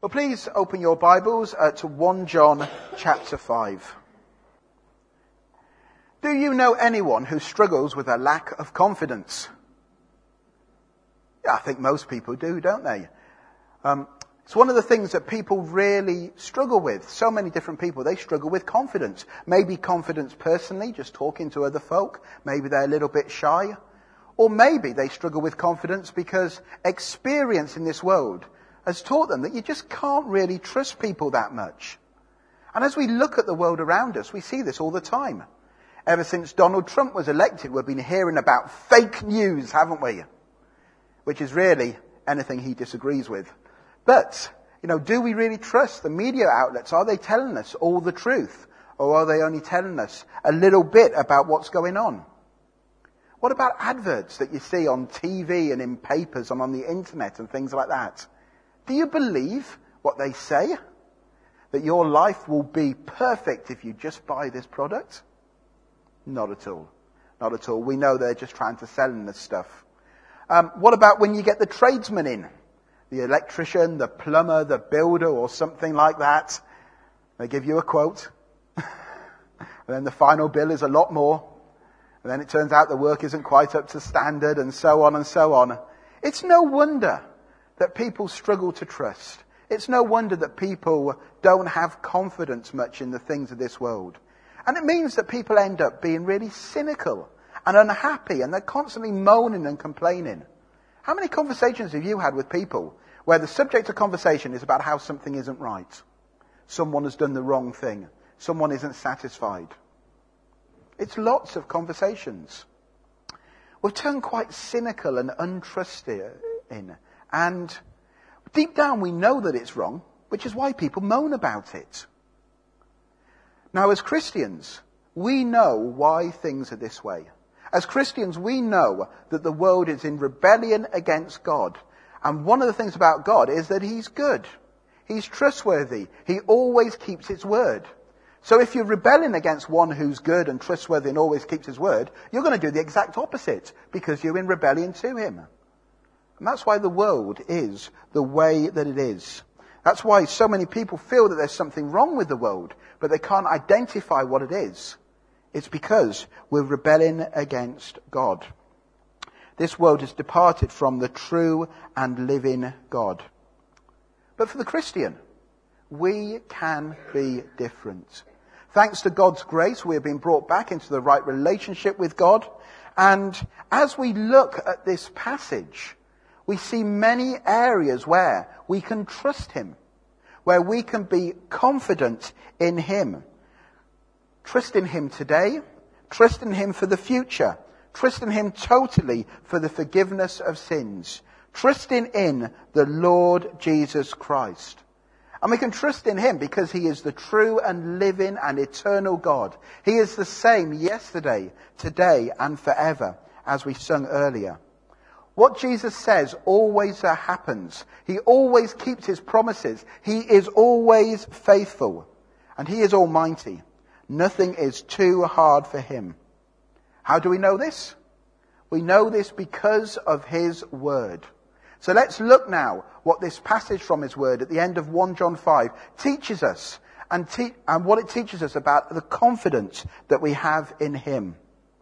Well, please open your Bibles to 1 John chapter 5. Do you know anyone who struggles with a lack of confidence? Yeah, I think most people do, don't they? It's one of the things that people really struggle with. So many different people, they struggle with confidence. Maybe confidence personally, just talking to other folk. Maybe they're a little bit shy. Or maybe they struggle with confidence because experience in this world has taught them that you just can't really trust people that much. And as we look at the world around us, we see this all the time. Ever since Donald Trump was elected, we've been hearing about fake news, haven't we? Which is really anything he disagrees with. But, do we really trust the media outlets? Are they telling us all the truth? Or are they only telling us a little bit about what's going on? What about adverts that you see on TV and in papers and on the internet and things like that? Do you believe what they say? That your life will be perfect if you just buy this product? Not at all. Not at all. We know they're just trying to sell this stuff. What about when you get the tradesman in? The electrician, the plumber, the builder, or something like that. They give you a quote. And then the final bill is a lot more. And then it turns out the work isn't quite up to standard, and so on and so on. It's no wonder that people struggle to trust. It's no wonder that people don't have confidence much in the things of this world. And it means that people end up being really cynical and unhappy, and they're constantly moaning and complaining. How many conversations have you had with people where the subject of conversation is about how something isn't right? Someone has done the wrong thing. Someone isn't satisfied. It's lots of conversations. We've turned quite cynical and untrusting. And deep down we know that it's wrong, which is why people moan about it. Now, as Christians, we know why things are this way. As Christians, we know that the world is in rebellion against God. And one of the things about God is that He's good. He's trustworthy. He always keeps His word. So if you're rebelling against one who's good and trustworthy and always keeps His word, you're going to do the exact opposite because you're in rebellion to Him. And that's why the world is the way that it is. That's why so many people feel that there's something wrong with the world, but they can't identify what it is. It's because we're rebelling against God. This world has departed from the true and living God. But for the Christian, we can be different. Thanks to God's grace, we have been brought back into the right relationship with God. And as we look at this passage, we see many areas where we can trust Him, where we can be confident in Him. Trust in Him today, trust in Him for the future, trust in Him totally for the forgiveness of sins, trusting in the Lord Jesus Christ. And we can trust in Him because He is the true and living and eternal God. He is the same yesterday, today, and forever, as we sung earlier. What Jesus says always happens. He always keeps His promises. He is always faithful. And He is almighty. Nothing is too hard for Him. How do we know this? We know this because of His word. So let's look now what this passage from His word at the end of 1 John 5 teaches us and what it teaches us about the confidence that we have in Him.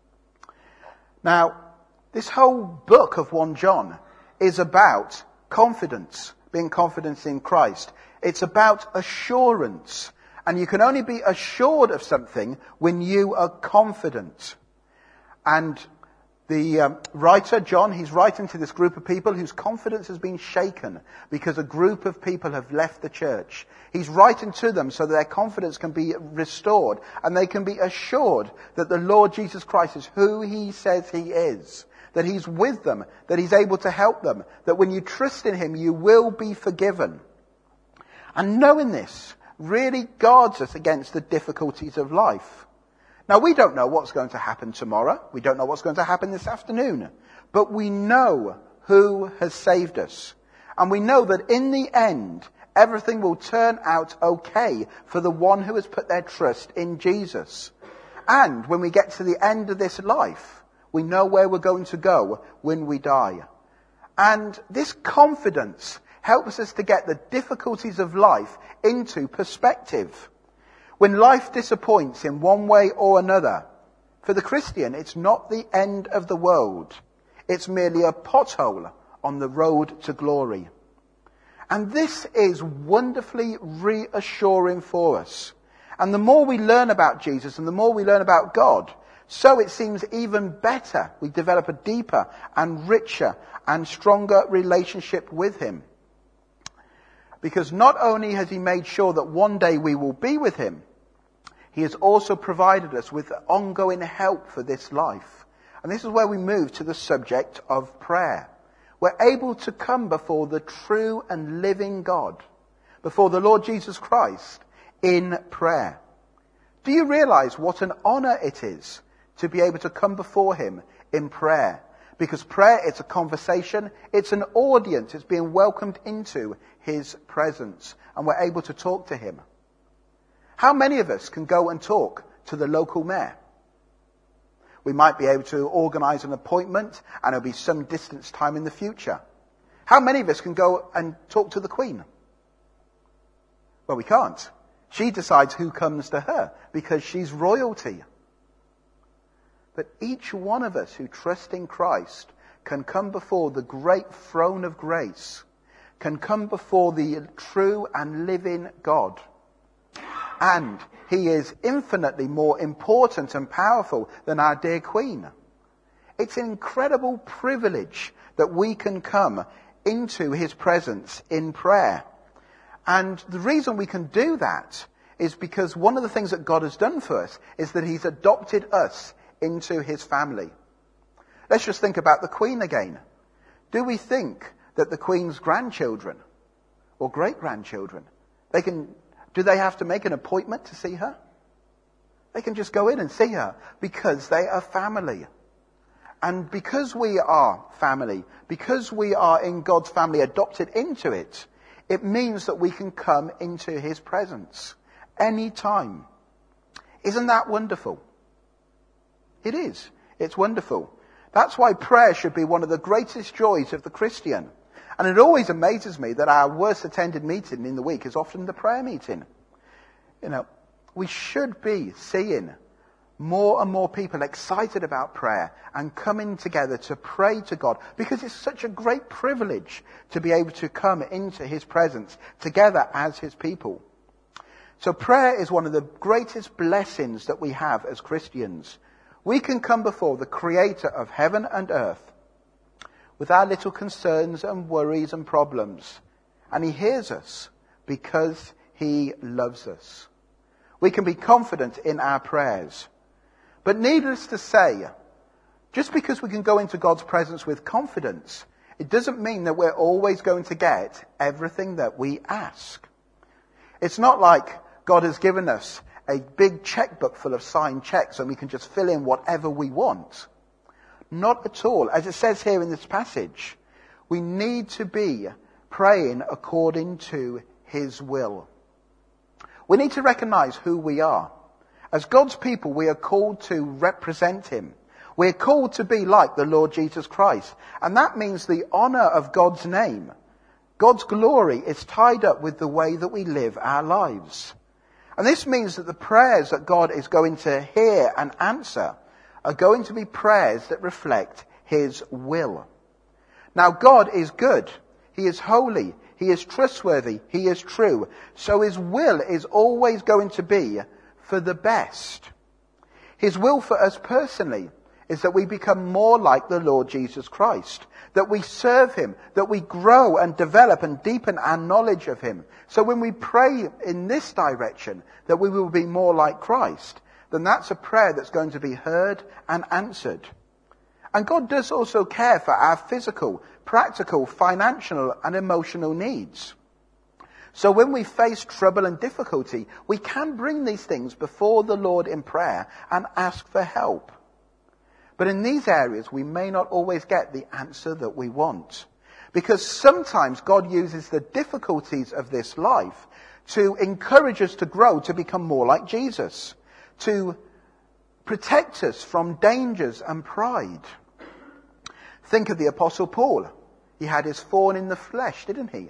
Now, this whole book of 1 John is about confidence, being confident in Christ. It's about assurance. And you can only be assured of something when you are confident. And the writer, John, he's writing to this group of people whose confidence has been shaken because a group of people have left the church. He's writing to them so that their confidence can be restored and they can be assured that the Lord Jesus Christ is who He says He is. That He's with them, that He's able to help them, that when you trust in Him, you will be forgiven. And knowing this really guards us against the difficulties of life. Now, we don't know what's going to happen tomorrow. We don't know what's going to happen this afternoon. But we know who has saved us. And we know that in the end, everything will turn out okay for the one who has put their trust in Jesus. And when we get to the end of this life, we know where we're going to go when we die. And this confidence helps us to get the difficulties of life into perspective. When life disappoints in one way or another, for the Christian, it's not the end of the world. It's merely a pothole on the road to glory. And this is wonderfully reassuring for us. And the more we learn about Jesus and the more we learn about God, so it seems even better we develop a deeper and richer and stronger relationship with him. Because not only has he made sure that one day we will be with him, he has also provided us with ongoing help for this life. And this is where we move to the subject of prayer. We're able to come before the true and living God, before the Lord Jesus Christ, in prayer. Do you realize what an honor it is to be able to come before him in prayer? Because prayer, it's a conversation, it's an audience, it's being welcomed into his presence, and we're able to talk to him. How many of us can go and talk to the local mayor? We might be able to organise an appointment and it'll be some distance time in the future. How many of us can go and talk to the Queen? Well, we can't. She decides who comes to her because she's royalty. But each one of us who trust in Christ can come before the great throne of grace, can come before the true and living God. And he is infinitely more important and powerful than our dear Queen. It's an incredible privilege that we can come into his presence in prayer. And the reason we can do that is because one of the things that God has done for us is that he's adopted us into his family. Let's just think about the Queen again. Do we think that the Queen's grandchildren or great-grandchildren, do they have to make an appointment to see her? They can just go in and see her because they are family. And because we are family, because we are in God's family, adopted into it, it means that we can come into his presence any time. Isn't that wonderful? It is. It's wonderful. That's why prayer should be one of the greatest joys of the Christian. And it always amazes me that our worst attended meeting in the week is often the prayer meeting. You know, we should be seeing more and more people excited about prayer and coming together to pray to God, because it's such a great privilege to be able to come into his presence together as his people. So prayer is one of the greatest blessings that we have as Christians. We can come before the creator of heaven and earth with our little concerns and worries and problems. And he hears us because he loves us. We can be confident in our prayers. But needless to say, just because we can go into God's presence with confidence, it doesn't mean that we're always going to get everything that we ask. It's not like God has given us a big checkbook full of signed checks and we can just fill in whatever we want. Not at all. As it says here in this passage, we need to be praying according to his will. We need to recognize who we are. As God's people, we are called to represent him. We're called to be like the Lord Jesus Christ. And that means the honor of God's name, God's glory, is tied up with the way that we live our lives. And this means that the prayers that God is going to hear and answer are going to be prayers that reflect his will. Now, God is good. He is holy. He is trustworthy. He is true. So his will is always going to be for the best. His will for us personally is that we become more like the Lord Jesus Christ, that we serve him, that we grow and develop and deepen our knowledge of him. So when we pray in this direction, that we will be more like Christ, then that's a prayer that's going to be heard and answered. And God does also care for our physical, practical, financial and emotional needs. So when we face trouble and difficulty, we can bring these things before the Lord in prayer and ask for help. But in these areas, we may not always get the answer that we want. Because sometimes God uses the difficulties of this life to encourage us to grow, to become more like Jesus, to protect us from dangers and pride. Think of the Apostle Paul. He had his thorn in the flesh, didn't he?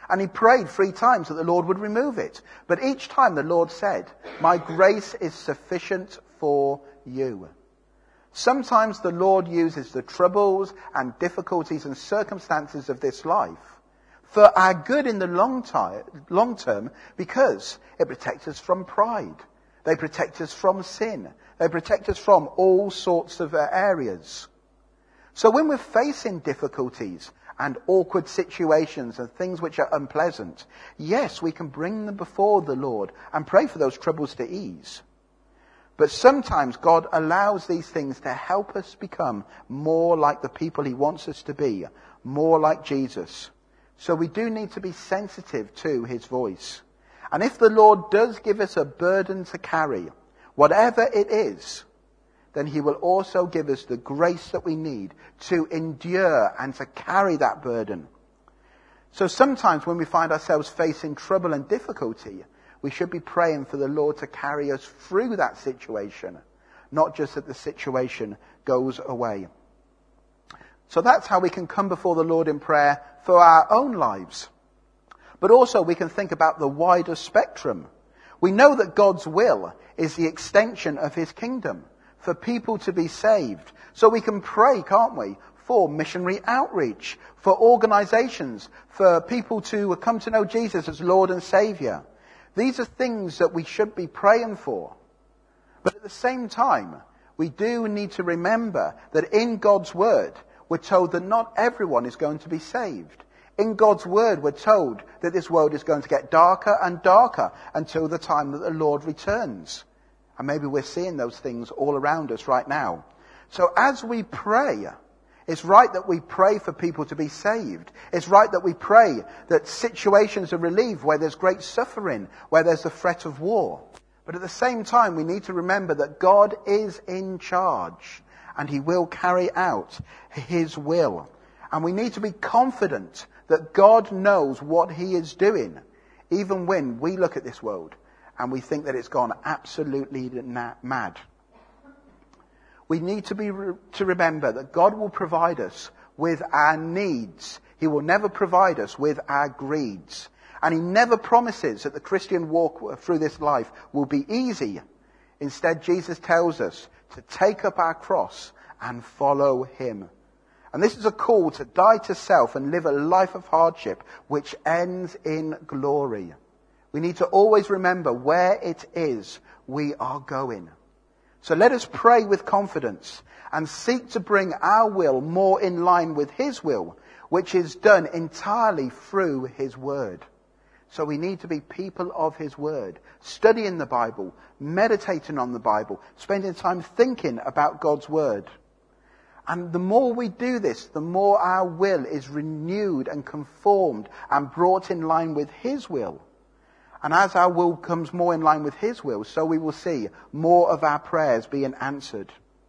And he prayed 3 times that the Lord would remove it. But each time the Lord said, "My grace is sufficient for you." Sometimes the Lord uses the troubles and difficulties and circumstances of this life for our good in the long term, because it protects us from pride. They protect us from sin. They protect us from all sorts of areas. So when we're facing difficulties and awkward situations and things which are unpleasant, yes, we can bring them before the Lord and pray for those troubles to ease. But sometimes God allows these things to help us become more like the people he wants us to be, more like Jesus. So we do need to be sensitive to his voice. And if the Lord does give us a burden to carry, whatever it is, then he will also give us the grace that we need to endure and to carry that burden. So sometimes when we find ourselves facing trouble and difficulty, we should be praying for the Lord to carry us through that situation, not just that the situation goes away. So that's how we can come before the Lord in prayer for our own lives. But also we can think about the wider spectrum. We know that God's will is the extension of his kingdom, for people to be saved. So we can pray, can't we, for missionary outreach, for organizations, for people to come to know Jesus as Lord and Savior. These are things that we should be praying for. But at the same time, we do need to remember that in God's word, we're told that not everyone is going to be saved. In God's word, we're told that this world is going to get darker and darker until the time that the Lord returns. And maybe we're seeing those things all around us right now. So as we pray, it's right that we pray for people to be saved. It's right that we pray that situations are relieved where there's great suffering, where there's the threat of war. But at the same time, we need to remember that God is in charge and he will carry out his will. And we need to be confident that God knows what he is doing, even when we look at this world and we think that it's gone absolutely mad. We need to remember that God will provide us with our needs. He will never provide us with our greeds. And he never promises that the Christian walk through this life will be easy. Instead, Jesus tells us to take up our cross and follow him. And this is a call to die to self and live a life of hardship which ends in glory. We need to always remember where it is we are going. So let us pray with confidence and seek to bring our will more in line with his will, which is done entirely through his word. So we need to be people of his word, studying the Bible, meditating on the Bible, spending time thinking about God's word. And the more we do this, the more our will is renewed and conformed and brought in line with his will. And as our will comes more in line with his will, so we will see more of our prayers being answered.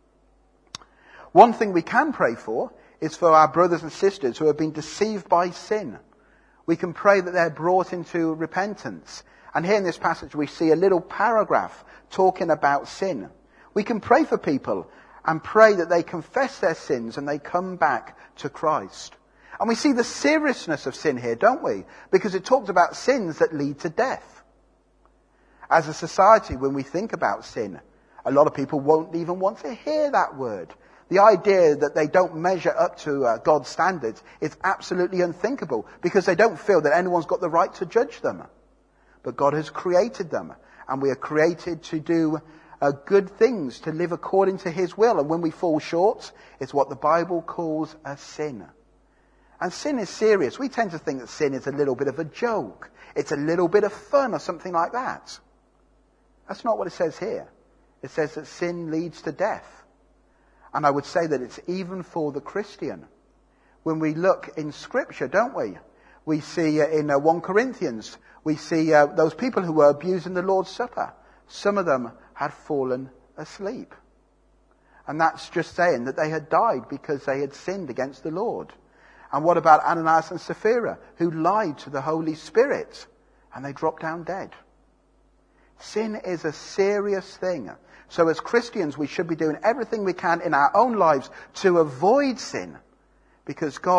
One thing we can pray for is for our brothers and sisters who have been deceived by sin. We can pray that they're brought into repentance. And here in this passage we see a little paragraph talking about sin. We can pray for people and pray that they confess their sins and they come back to Christ. And we see the seriousness of sin here, don't we? Because it talks about sins that lead to death. As a society, when we think about sin, a lot of people won't even want to hear that word. The idea that they don't measure up to God's standards is absolutely unthinkable, because they don't feel that anyone's got the right to judge them. But God has created them, and we are created to do good things, to live according to his will. And when we fall short, it's what the Bible calls a sin. And sin is serious. We tend to think that sin is a little bit of a joke. It's a little bit of fun or something like that. That's not what it says here. It says that sin leads to death. And I would say that it's even for the Christian. When we look in Scripture, don't we? We see in 1 Corinthians, we see those people who were abusing the Lord's Supper. Some of them had fallen asleep. And that's just saying that they had died because they had sinned against the Lord. And what about Ananias and Sapphira, who lied to the Holy Spirit and they dropped down dead? Sin is a serious thing. So as Christians, we should be doing everything we can in our own lives to avoid sin, because God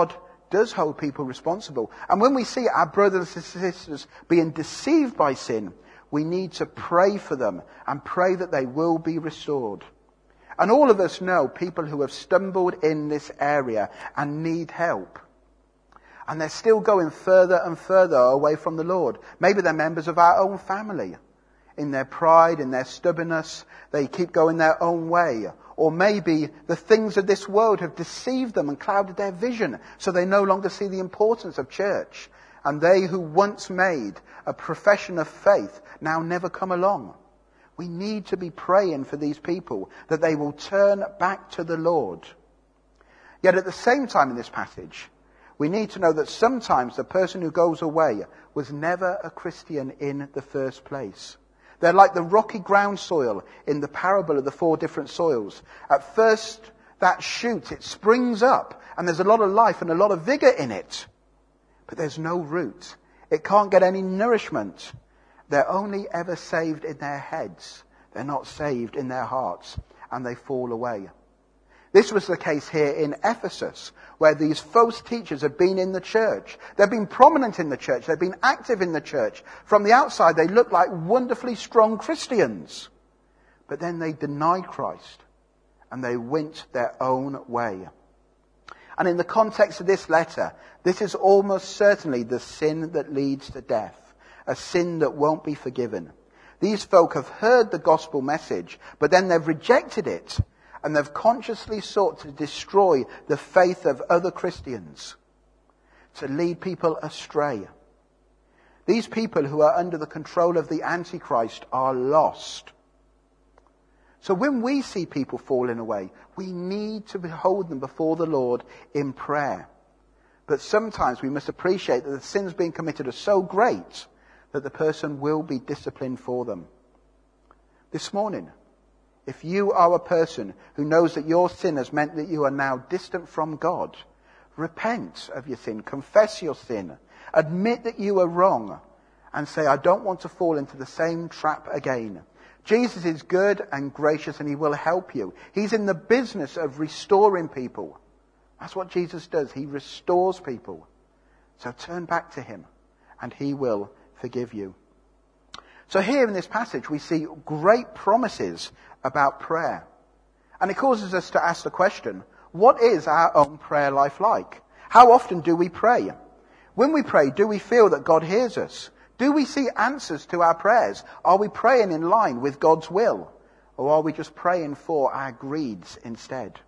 does hold people responsible. And when we see our brothers and sisters being deceived by sin, we need to pray for them and pray that they will be restored. And all of us know people who have stumbled in this area and need help. And they're still going further and further away from the Lord. Maybe they're members of our own family. In their pride, in their stubbornness, they keep going their own way. Or maybe the things of this world have deceived them and clouded their vision, so they no longer see the importance of church. And they who once made a profession of faith now never come along. We need to be praying for these people that they will turn back to the Lord. Yet at the same time in this passage, we need to know that sometimes the person who goes away was never a Christian in the first place. They're like the rocky ground soil in the parable of the 4 different soils. At first, that shoot, it springs up, and there's a lot of life and a lot of vigor in it. But there's no root. It can't get any nourishment. They're only ever saved in their heads. They're not saved in their hearts, and they fall away. This was the case here in Ephesus, where these false teachers had been in the church. They've been prominent in the church. They've been active in the church. From the outside, they looked like wonderfully strong Christians. But then they denied Christ, and they went their own way. And in the context of this letter, this is almost certainly the sin that leads to death, a sin that won't be forgiven. These folk have heard the gospel message, but then they've rejected it, and they've consciously sought to destroy the faith of other Christians, to lead people astray. These people who are under the control of the Antichrist are lost. So when we see people falling away, we need to hold them before the Lord in prayer. But sometimes we must appreciate that the sins being committed are so great that the person will be disciplined for them. This morning, if you are a person who knows that your sin has meant that you are now distant from God, repent of your sin, confess your sin, admit that you are wrong, and say, I don't want to fall into the same trap again. Jesus is good and gracious, and he will help you. He's in the business of restoring people. That's what Jesus does. He restores people. So turn back to him, and he will forgive you. So here in this passage, we see great promises about prayer. And it causes us to ask the question, what is our own prayer life like? How often do we pray? When we pray, do we feel that God hears us? Do we see answers to our prayers? Are we praying in line with God's will? Or are we just praying for our greeds instead?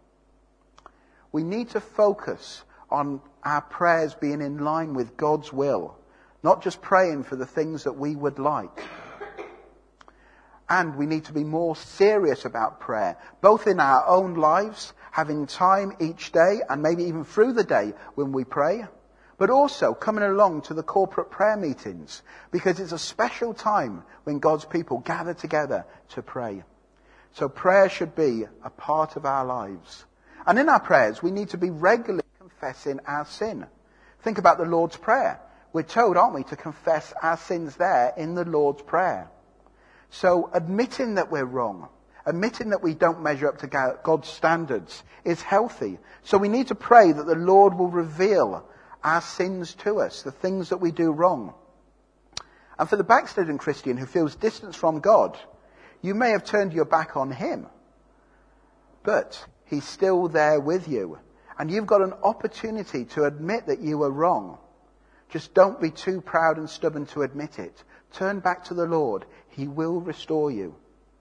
We need to focus on our prayers being in line with God's will, not just praying for the things that we would like. And we need to be more serious about prayer, both in our own lives, having time each day, and maybe even through the day when we pray, but also coming along to the corporate prayer meetings, because it's a special time when God's people gather together to pray. So prayer should be a part of our lives. And in our prayers, we need to be regularly confessing our sin. Think about the Lord's Prayer. We're told, aren't we, to confess our sins there in the Lord's Prayer. So admitting that we're wrong, admitting that we don't measure up to God's standards is healthy. So we need to pray that the Lord will reveal our sins to us, the things that we do wrong. And for the backslidden Christian who feels distance from God, you may have turned your back on him, but he's still there with you. And you've got an opportunity to admit that you were wrong. Just don't be too proud and stubborn to admit it. Turn back to the Lord. He will restore you.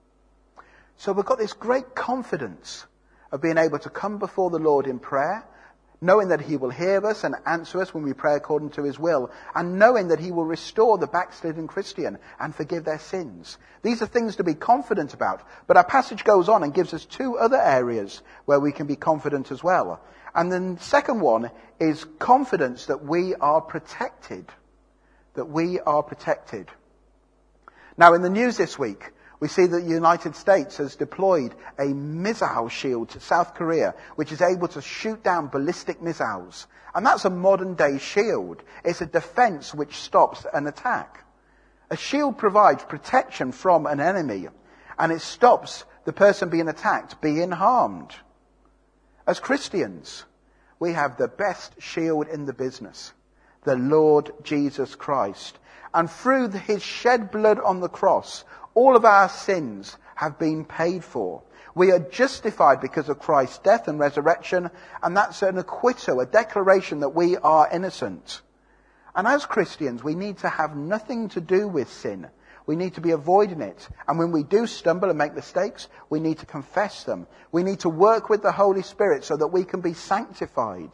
So we've got this great confidence of being able to come before the Lord in prayer, knowing that he will hear us and answer us when we pray according to his will, and knowing that he will restore the backslidden Christian and forgive their sins. These are things to be confident about. But our passage goes on and gives us 2 other areas where we can be confident as well. And then the second one is confidence that we are protected. That we are protected. Now in the news this week, we see that the United States has deployed a missile shield to South Korea, which is able to shoot down ballistic missiles. And that's a modern day shield. It's a defense which stops an attack. A shield provides protection from an enemy, and it stops the person being attacked being harmed. As Christians, We have the best shield in the business, the Lord Jesus Christ. And through his shed blood on the cross, all of our sins have been paid for. We are justified because of Christ's death and resurrection, and that's an acquittal, a declaration that we are innocent. And as Christians, we need to have nothing to do with sin. We need to be avoiding it. And when we do stumble and make mistakes, we need to confess them. We need to work with the Holy Spirit so that we can be sanctified.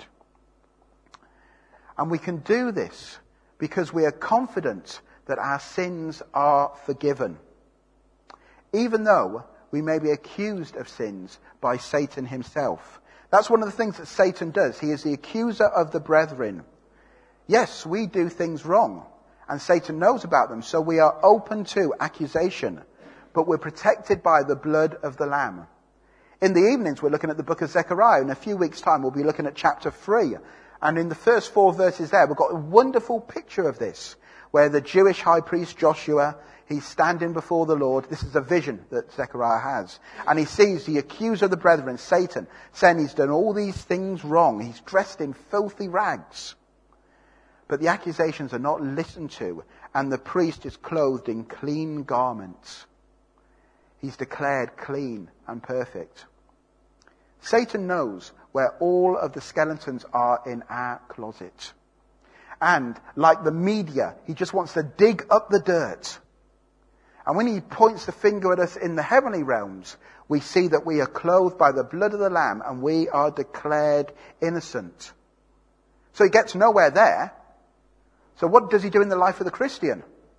And we can do this because we are confident that our sins are forgiven. Even though we may be accused of sins by Satan himself. That's one of the things that Satan does. He is the accuser of the brethren. Yes, we do things wrong, and Satan knows about them, so we are open to accusation, but we're protected by the blood of the Lamb. In the evenings, we're looking at the book of Zechariah. In a few weeks' time, we'll be looking at chapter 3. And in the first 4 verses there, we've got a wonderful picture of this, where the Jewish high priest Joshua, he's standing before the Lord. This is a vision that Zechariah has. And he sees the accuser of the brethren, Satan, saying he's done all these things wrong. He's dressed in filthy rags. But the accusations are not listened to, and the priest is clothed in clean garments. He's declared clean and perfect. Satan knows where all of the skeletons are in our closet. And like the media, he just wants to dig up the dirt. And when he points the finger at us in the heavenly realms, we see that we are clothed by the blood of the Lamb and we are declared innocent. So he gets nowhere there. So what does he do in the life of the Christian?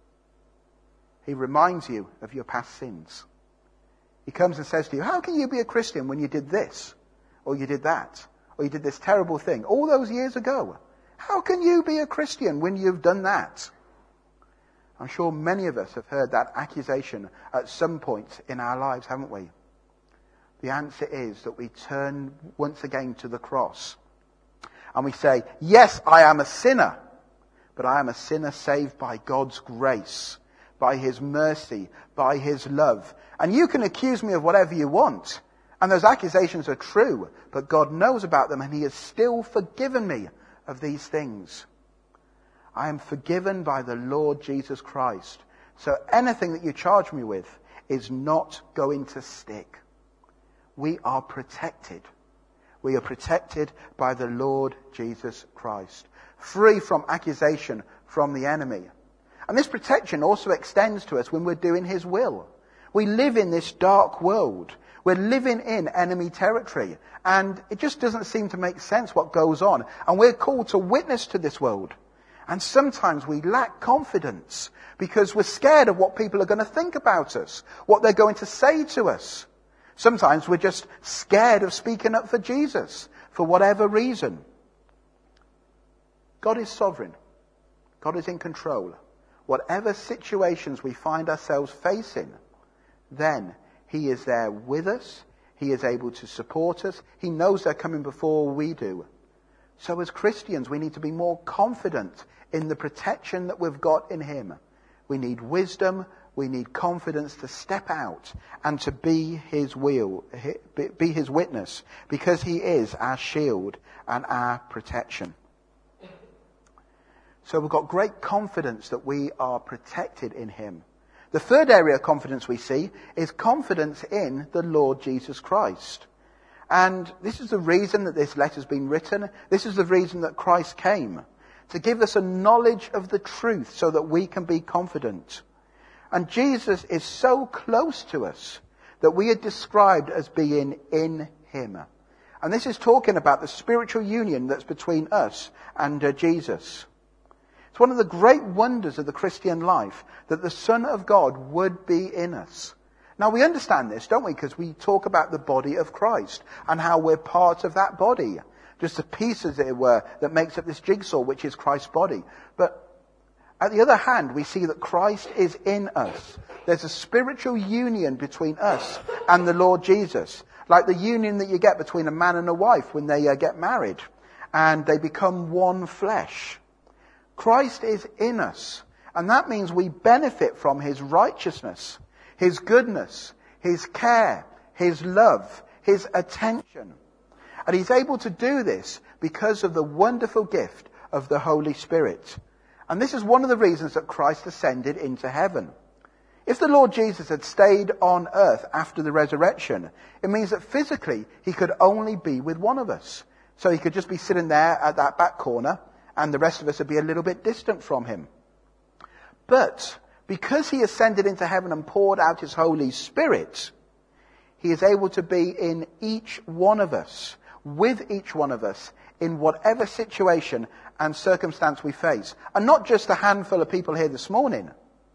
He reminds you of your past sins. He comes and says to you, how can you be a Christian when you did this? Or you did that? Or you did this terrible thing all those years ago? How can you be a Christian when you've done that? I'm sure many of us have heard that accusation at some point in our lives, haven't we? The answer is that we turn once again to the cross. And we say, yes, I am a sinner. But I am a sinner saved by God's grace, by his mercy, by his love. And you can accuse me of whatever you want. And those accusations are true, but God knows about them and he has still forgiven me of these things. I am forgiven by the Lord Jesus Christ. So anything that you charge me with is not going to stick. We are protected. We are protected by the Lord Jesus Christ. Free from accusation from the enemy. And this protection also extends to us when we're doing his will. We live in this dark world. We're living in enemy territory. And it just doesn't seem to make sense what goes on. And we're called to witness to this world. And sometimes we lack confidence because we're scared of what people are going to think about us, what they're going to say to us. Sometimes we're just scared of speaking up for Jesus for whatever reason. God is sovereign. God is in control. Whatever situations we find ourselves facing, then he is there with us. He is able to support us. He knows they're coming before we do. So as Christians, we need to be more confident in the protection that we've got in him. We need wisdom. We need confidence to step out and to be his witness, because he is our shield and our protection. So we've got great confidence that we are protected in him. The third area of confidence we see is confidence in the Lord Jesus Christ. And this is the reason that this letter's been written. This is the reason that Christ came, to give us a knowledge of the truth so that we can be confident. And Jesus is so close to us that we are described as being in him. And this is talking about the spiritual union that's between us and Jesus. It's one of the great wonders of the Christian life that the Son of God would be in us. Now we understand this, don't we? Because we talk about the body of Christ and how we're part of that body. Just the pieces, as it were, that makes up this jigsaw, which is Christ's body. But on the other hand, we see that Christ is in us. There's a spiritual union between us and the Lord Jesus. Like the union that you get between a man and a wife when they get married. And they become one flesh. Christ is in us. And that means we benefit from his righteousness, his goodness, his care, his love, his attention. And he's able to do this because of the wonderful gift of the Holy Spirit. And this is one of the reasons that Christ ascended into heaven. If the Lord Jesus had stayed on earth after the resurrection, it means that physically he could only be with one of us. So he could just be sitting there at that back corner, and the rest of us would be a little bit distant from him. But because he ascended into heaven and poured out his Holy Spirit, he is able to be in each one of us, with each one of us, in whatever situation and circumstance we face. And not just a handful of people here this morning.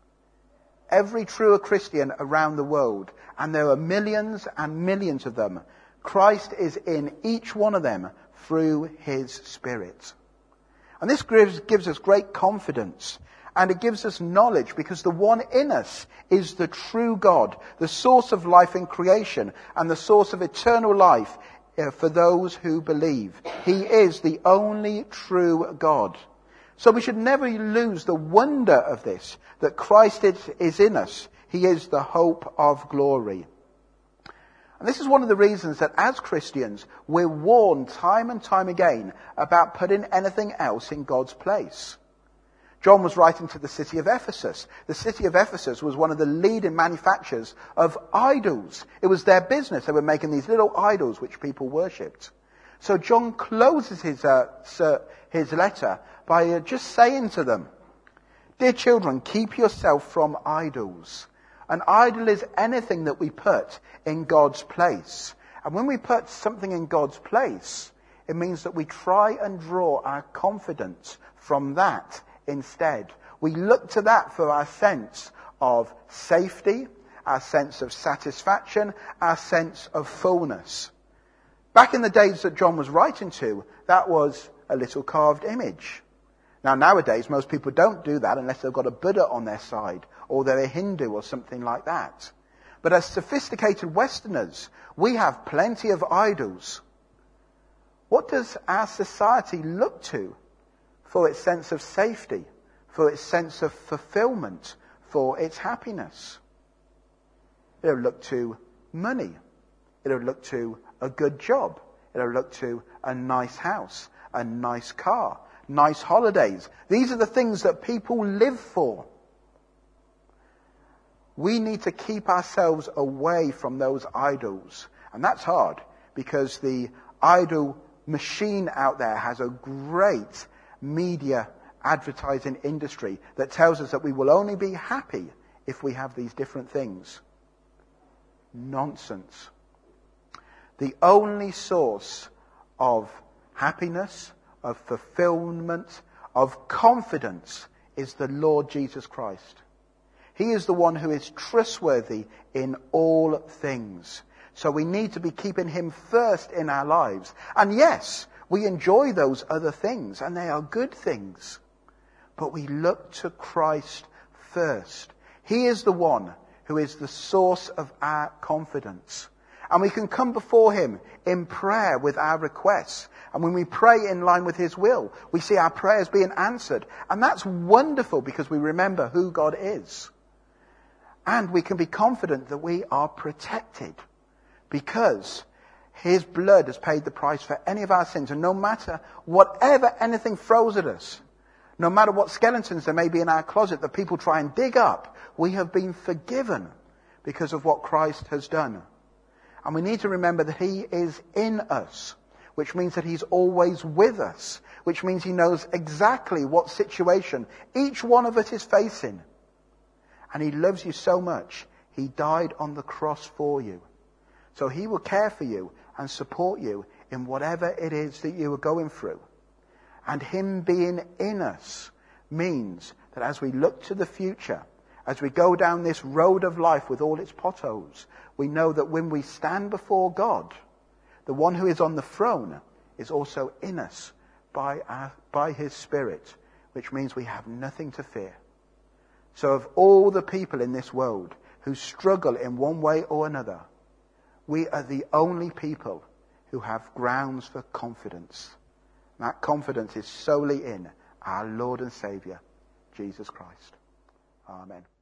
Every true Christian around the world, and there are millions and millions of them, Christ is in each one of them through his Spirit. And this gives us great confidence, and it gives us knowledge, because the one in us is the true God, the source of life in creation, and the source of eternal life for those who believe. He is the only true God. So we should never lose the wonder of this, that Christ is in us. He is the hope of glory. And this is one of the reasons that as Christians, we're warned time and time again about putting anything else in God's place. John was writing to the city of Ephesus. The city of Ephesus was one of the leading manufacturers of idols. It was their business. They were making these little idols which people worshipped. So John closes his letter by just saying to them, "Dear children, keep yourself from idols." An idol is anything that we put in God's place. And when we put something in God's place, it means that we try and draw our confidence from that instead. We look to that for our sense of safety, our sense of satisfaction, our sense of fullness. Back in the days that John was writing to, that was a little carved image. Now nowadays, most people don't do that unless they've got a Buddha on their side, or they're a Hindu or something like that. But as sophisticated Westerners, we have plenty of idols. What does our society look to for its sense of safety, for its sense of fulfillment, for its happiness? It'll look to money. It'll look to a good job. It'll look to a nice house, a nice car, nice holidays. These are the things that people live for. We need to keep ourselves away from those idols. And that's hard, because the idol machine out there has a great media advertising industry that tells us that we will only be happy if we have these different things. Nonsense. The only source of happiness, of fulfillment, of confidence is the Lord Jesus Christ. He is the one who is trustworthy in all things. So we need to be keeping him first in our lives. And yes, we enjoy those other things, and they are good things. But we look to Christ first. He is the one who is the source of our confidence. And we can come before him in prayer with our requests. And when we pray in line with his will, we see our prayers being answered. And that's wonderful, because we remember who God is. And we can be confident that we are protected, because his blood has paid the price for any of our sins. And no matter whatever anything throws at us, no matter what skeletons there may be in our closet that people try and dig up, we have been forgiven because of what Christ has done. And we need to remember that he is in us, which means that he's always with us, which means he knows exactly what situation each one of us is facing. And he loves you so much, he died on the cross for you. So he will care for you and support you in whatever it is that you are going through. And him being in us means that as we look to the future, as we go down this road of life with all its potholes, we know that when we stand before God, the one who is on the throne is also in us by his Spirit, which means we have nothing to fear. So of all the people in this world who struggle in one way or another, we are the only people who have grounds for confidence. That confidence is solely in our Lord and Saviour, Jesus Christ. Amen.